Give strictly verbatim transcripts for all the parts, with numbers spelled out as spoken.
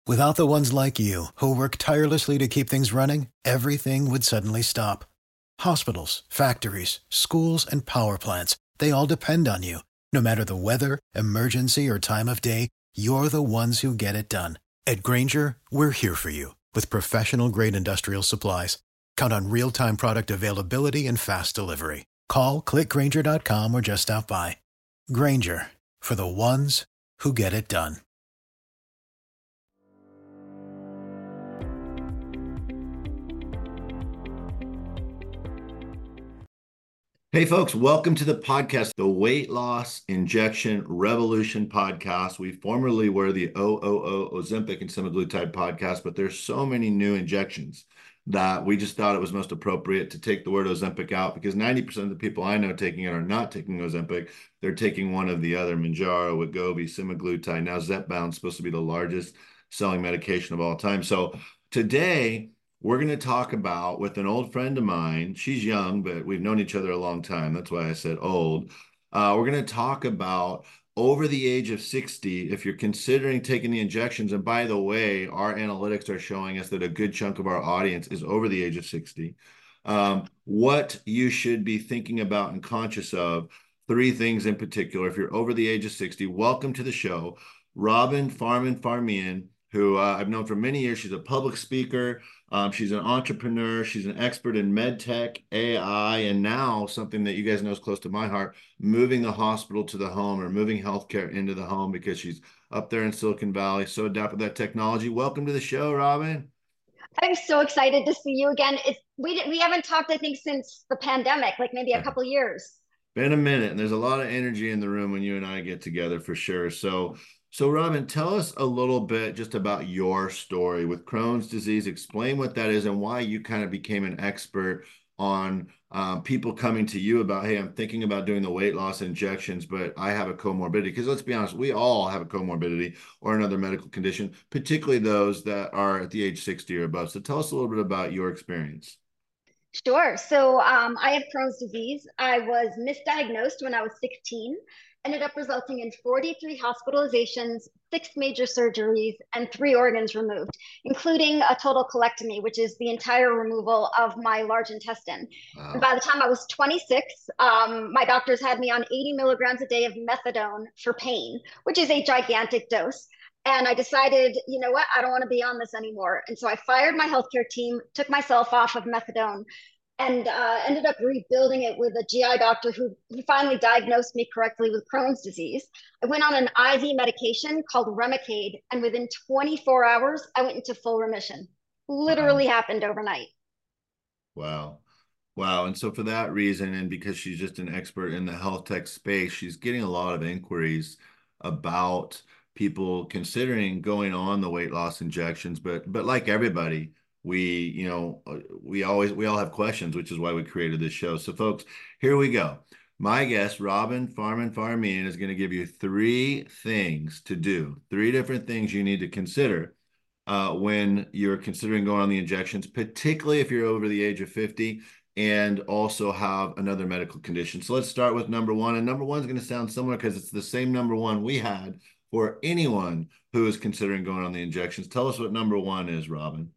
Without the ones like you, who work tirelessly to keep things running, everything would suddenly stop. Hospitals, factories, schools, and power plants, they all depend on you. No matter the weather, emergency, or time of day, you're the ones who get it done. At Grainger, we're here for you with professional-grade industrial supplies. Count on real-time product availability and fast delivery. Call, click Grainger dot com, or just stop by. Grainger, for the ones who get it done. Hey folks, welcome to the podcast, the Weight Loss Injection Revolution podcast. We formerly were the O O O Ozempic and semaglutide podcast, but there's so many new injections that we just thought it was most appropriate to take the word Ozempic out, because ninety percent of the people I know taking it are not taking Ozempic. They're taking one of the other, Mounjaro, Wegovy, semaglutide. Now Zepbound is supposed to be the largest selling medication of all time. So today, we're going to talk about, with an old friend of mine, she's young, but we've known each other a long time. That's why I said old. Uh, we're going to talk about over the age of sixty, if you're considering taking the injections. And by the way, our analytics are showing us that a good chunk of our audience is over the age of sixty. Um, what you should be thinking about and conscious of, three things in particular. If you're over the age of sixty, welcome to the show. Robin Farman Farmian, who uh, I've known for many years. She's a public speaker. Um, she's an entrepreneur. She's an expert in med tech, A I, and now something that you guys know is close to my heart, moving the hospital to the home, or moving healthcare into the home, because she's up there in Silicon Valley, so adapted to that technology. Welcome to the show, Robin. I'm so excited to see you again. It's we we haven't talked, I think, since the pandemic, like maybe a couple years. Been a minute, and there's a lot of energy in the room when you and I get together, for sure. So. So Robin, tell us a little bit just about your story with Crohn's disease. Explain what that is and why you kind of became an expert on um, people coming to you about, hey, I'm thinking about doing the weight loss injections, but I have a comorbidity. Because let's be honest, we all have a comorbidity or another medical condition, particularly those that are at the age sixty or above. So tell us a little bit about your experience. Sure. So um, I have Crohn's disease. I was misdiagnosed when I was sixteen. Ended up resulting in forty-three hospitalizations, six major surgeries, and three organs removed, including a total colectomy, which is the entire removal of my large intestine. Wow. And by the time I was twenty-six, um, my doctors had me on eighty milligrams a day of methadone for pain, which is a gigantic dose. And I decided, you know what, I don't want to be on this anymore. And so I fired my healthcare team, took myself off of methadone, and uh, ended up rebuilding it with a G I doctor who, who finally diagnosed me correctly with Crohn's disease. I went on an I V medication called Remicade, and within twenty-four hours, I went into full remission. Literally wow. Happened overnight. Wow. Wow. And so for that reason, and because she's just an expert in the health tech space, she's getting a lot of inquiries about people considering going on the weight loss injections. But, but like everybody, we, you know, we always, we all have questions, which is why we created this show. So folks, here we go. My guest, Robin Farman Farmian, is going to give you three things to do, three different things you need to consider uh, when you're considering going on the injections, particularly if you're over the age of fifty and also have another medical condition. So let's start with number one. And number one is going to sound similar because it's the same number one we had for anyone who is considering going on the injections. Tell us what number one is, Robin.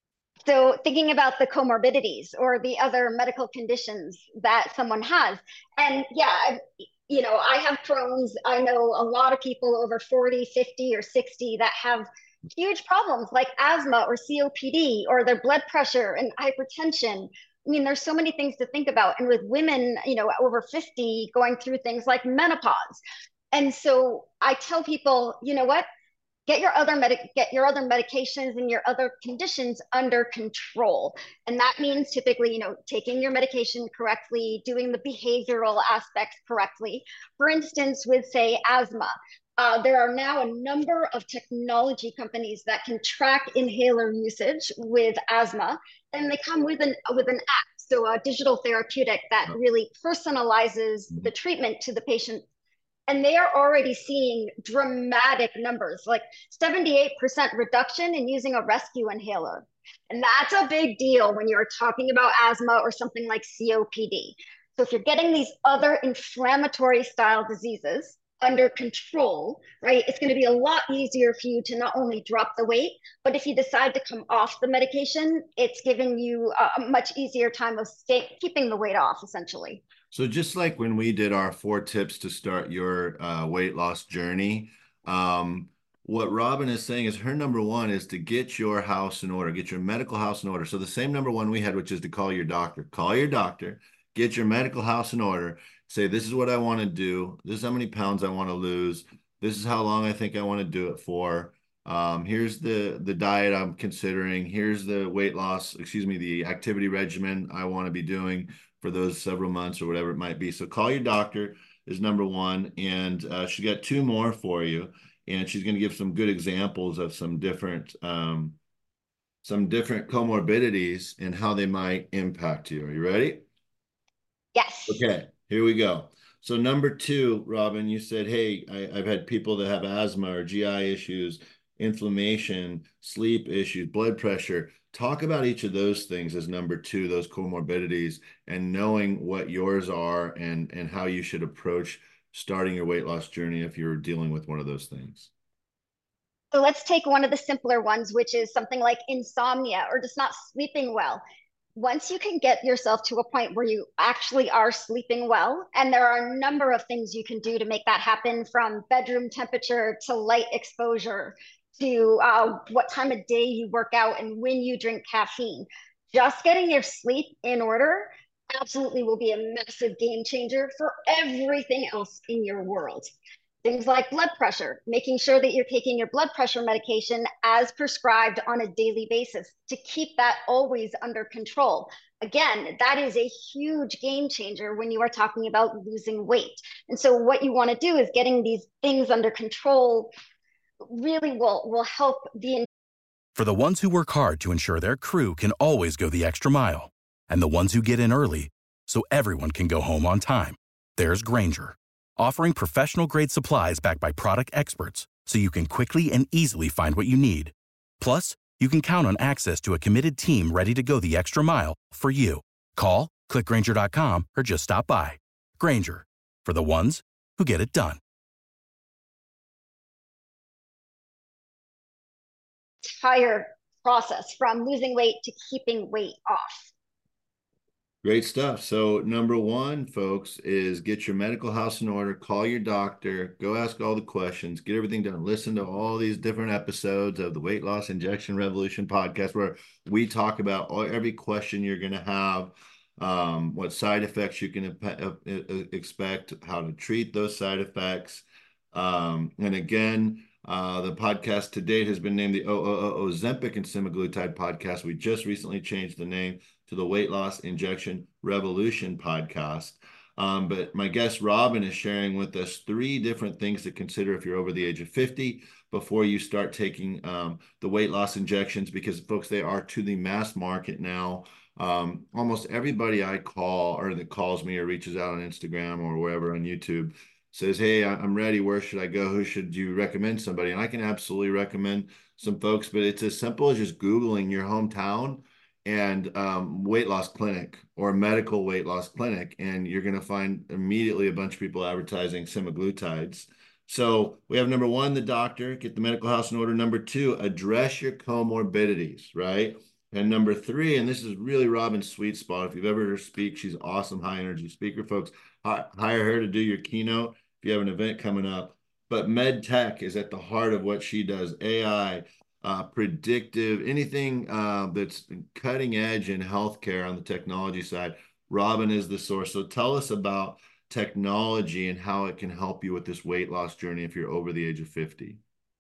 So thinking about the comorbidities or the other medical conditions that someone has. And yeah, you know, I have Crohn's. I know a lot of people over forty, fifty, or sixty that have huge problems like asthma or C O P D or their blood pressure and hypertension. I mean, there's so many things to think about. And with women, you know, over fifty going through things like menopause. And so I tell people, you know what? Get your other medic, get your other medications and your other conditions under control. And that means typically, you know, taking your medication correctly, doing the behavioral aspects correctly. For instance, with say asthma, uh, there are now a number of technology companies that can track inhaler usage with asthma, and they come with an with an app, so a digital therapeutic that really personalizes the treatment to the patient. And they are already seeing dramatic numbers, like seventy-eight percent reduction in using a rescue inhaler. And that's a big deal when you're talking about asthma or something like C O P D. So if you're getting these other inflammatory style diseases, under control, right, it's going to be a lot easier for you to not only drop the weight, but if you decide to come off the medication, it's giving you a much easier time of stay, keeping the weight off, essentially. So just like when we did our four tips to start your uh, weight loss journey, um, what Robin is saying is her number one is to get your house in order, get your medical house in order. So the same number one we had, which is to call your doctor. Call your doctor, get your medical house in order, say, this is what I want to do. This is how many pounds I want to lose. This is how long I think I want to do it for. Um, here's the, the diet I'm considering. Here's the weight loss, excuse me, the activity regimen I want to be doing for those several months or whatever it might be. So call your doctor is number one. And uh, she got two more for you. And she's going to give some good examples of some different um, some different comorbidities and how they might impact you. Are you ready? Yes. Okay, here we go. So number two, Robin, you said, hey, I, I've had people that have asthma or G I issues, inflammation, sleep issues, blood pressure. Talk about each of those things as number two, those comorbidities, and knowing what yours are and, and how you should approach starting your weight loss journey if you're dealing with one of those things. So let's take one of the simpler ones, which is something like insomnia or just not sleeping well. Once you can get yourself to a point where you actually are sleeping well, and there are a number of things you can do to make that happen, from bedroom temperature to light exposure to uh, what time of day you work out and when you drink caffeine. Just getting your sleep in order absolutely will be a massive game changer for everything else in your world. Things like blood pressure, making sure that you're taking your blood pressure medication as prescribed on a daily basis to keep that always under control. Again, that is a huge game changer when you are talking about losing weight. And so what you want to do is getting these things under control really will, will help the... For the ones who work hard to ensure their crew can always go the extra mile, and the ones who get in early so everyone can go home on time, there's Grainger, offering professional-grade supplies backed by product experts so you can quickly and easily find what you need. Plus, you can count on access to a committed team ready to go the extra mile for you. Call, click Grainger dot com, or just stop by. Grainger, for the ones who get it done. Entire process from losing weight to keeping weight off. Great stuff. So number one, folks, is get your medical house in order, call your doctor, go ask all the questions, get everything done. Listen to all these different episodes of the Weight Loss Injection Revolution podcast, where we talk about all, every question you're going to have, um, what side effects you can expect, how to treat those side effects. Um, and again, uh, the podcast to date has been named the O O O Ozempic and Semaglutide podcast. We just recently changed the name to the Weight Loss Injection Revolution podcast. Um, but my guest Robin is sharing with us three different things to consider if you're over the age of fifty before you start taking um, the weight loss injections, because folks, they are to the mass market now. Um, almost everybody I call or that calls me or reaches out on Instagram or wherever on YouTube says, hey, I'm ready. Where should I go? Who should you recommend somebody? And I can absolutely recommend some folks, but it's as simple as just Googling your hometown and um, weight loss clinic or medical weight loss clinic, and you're going to find immediately a bunch of people advertising semaglutides. So we have number one, the doctor, get the medical house in order. Number two, address your comorbidities, right? And number three, and this is really Robin's sweet spot. If you've ever heard her speak, she's awesome, high energy speaker, folks. Hire her to do your keynote if you have an event coming up. But med tech is at the heart of what she does. A I, Uh, predictive, anything uh, that's cutting edge in healthcare on the technology side. Robin is the source. So tell us about technology and how it can help you with this weight loss journey if you're over the age of fifty.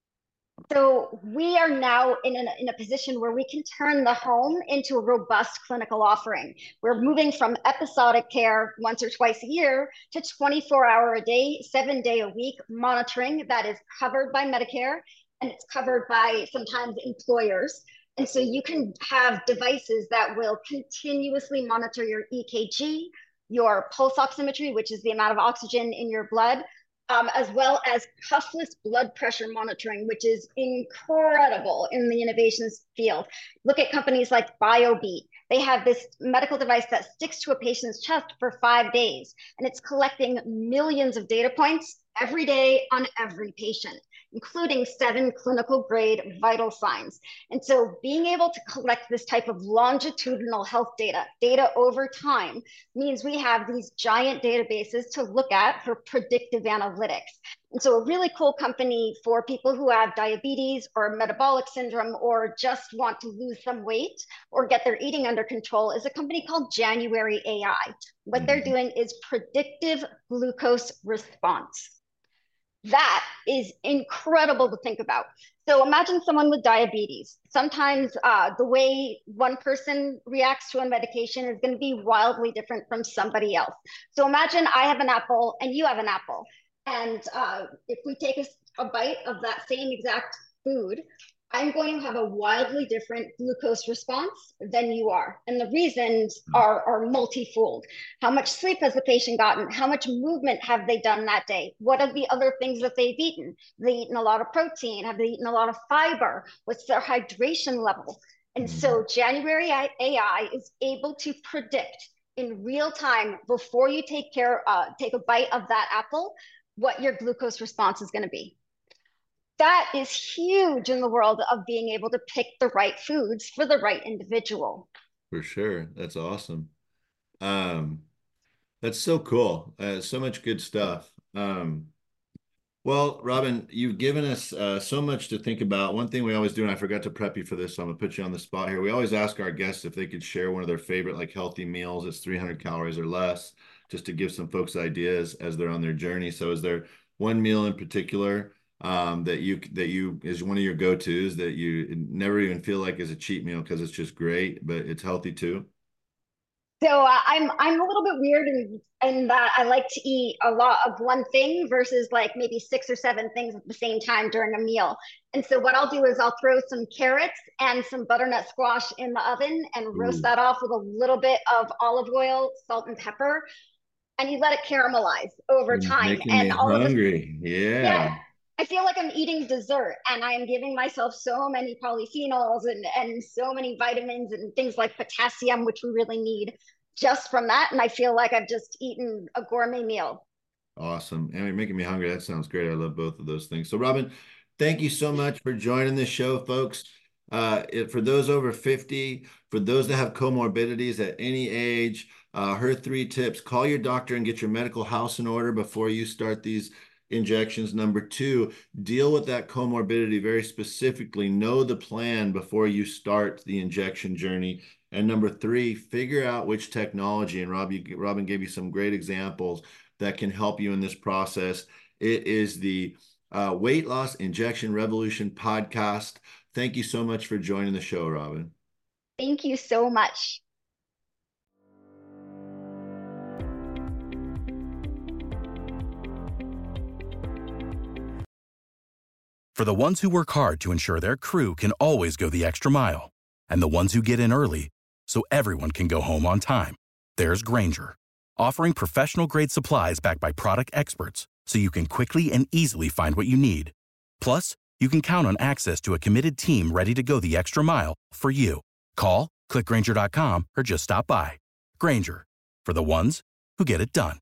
So we are now in a, in a position where we can turn the home into a robust clinical offering. We're moving from episodic care once or twice a year to twenty-four hour a day, seven day a week monitoring that is covered by Medicare, and it's covered by sometimes employers. And so you can have devices that will continuously monitor your E K G, your pulse oximetry, which is the amount of oxygen in your blood, um, as well as cuffless blood pressure monitoring, which is incredible in the innovations field. Look at companies like BioBeat. They have this medical device that sticks to a patient's chest for five days, and it's collecting millions of data points every day on every patient, including seven clinical grade vital signs. And so being able to collect this type of longitudinal health data, data over time, means we have these giant databases to look at for predictive analytics. And so a really cool company for people who have diabetes or metabolic syndrome or just want to lose some weight or get their eating under control is a company called January A I. What mm-hmm. they're doing is predictive glucose response. That is incredible to think about. So imagine someone with diabetes. Sometimes uh, the way one person reacts to a medication is going to be wildly different from somebody else. So imagine I have an apple and you have an apple. And uh, if we take a, a bite of that same exact food, I'm going to have a wildly different glucose response than you are. And the reasons are, are multifold. How much sleep has the patient gotten? How much movement have they done that day? What are the other things that they've eaten? Have they eaten a lot of protein? Have they eaten a lot of fiber? What's their hydration level? And so January A I is able to predict in real time before you take care, uh, take a bite of that apple, what your glucose response is going to be. That is huge in the world of being able to pick the right foods for the right individual. For sure. That's awesome. Um, that's so cool. Uh, so much good stuff. Um, well, Robin, you've given us uh, so much to think about. One thing we always do, and I forgot to prep you for this, so I'm gonna put you on the spot here. We always ask our guests if they could share one of their favorite like healthy meals that's three hundred calories or less, just to give some folks ideas as they're on their journey. So is there one meal in particular um that you that you is one of your go-tos that you never even feel like is a cheat meal because it's just great, but it's healthy too? So uh, I'm I'm a little bit weird in, in that I like to eat a lot of one thing versus like maybe six or seven things at the same time during a meal. And so what I'll do is I'll throw some carrots and some butternut squash in the oven and roast Ooh. that off with a little bit of olive oil, salt and pepper, and you let it caramelize over You're time. making and me all hungry. of this, yeah. yeah. I feel like I'm eating dessert and I am giving myself so many polyphenols and, and so many vitamins and things like potassium, which we really need just from that. And I feel like I've just eaten a gourmet meal. Awesome. And you're making me hungry. That sounds great. I love both of those things. So Robin, thank you so much for joining this show, folks. Uh, it, for those over fifty, for those that have comorbidities at any age, uh, her three tips: call your doctor and get your medical house in order before you start these injections. Number two, deal with that comorbidity very specifically. Know the plan before you start the injection journey. And number three, figure out which technology, and Rob, you, Robin gave you some great examples that can help you in this process. It is the uh, Weight Loss Injection Revolution podcast. Thank you so much for joining the show, Robin. Thank you so much. For the ones who work hard to ensure their crew can always go the extra mile, and the ones who get in early so everyone can go home on time, there's Grainger, offering professional-grade supplies backed by product experts so you can quickly and easily find what you need. Plus, you can count on access to a committed team ready to go the extra mile for you. Call, click Grainger dot com, or just stop by. Grainger, for the ones who get it done.